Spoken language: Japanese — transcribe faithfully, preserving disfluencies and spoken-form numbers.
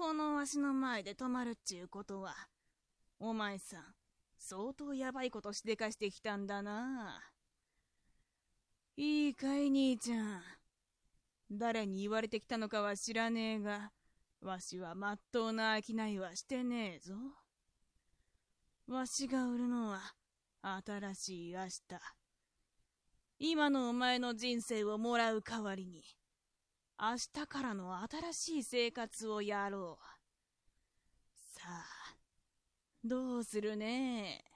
このわしの前で泊まるっちゅうことは、お前さん、相当やばいことしでかしてきたんだな。いいかい兄ちゃん。誰に言われてきたのかは知らねえが、わしはまっとうな商いはしてねえぞ。わしが売るのは新しい明日。今のお前の人生をもらう代わりに、明日からの新しい生活をやろう。さあ、どうするねえ。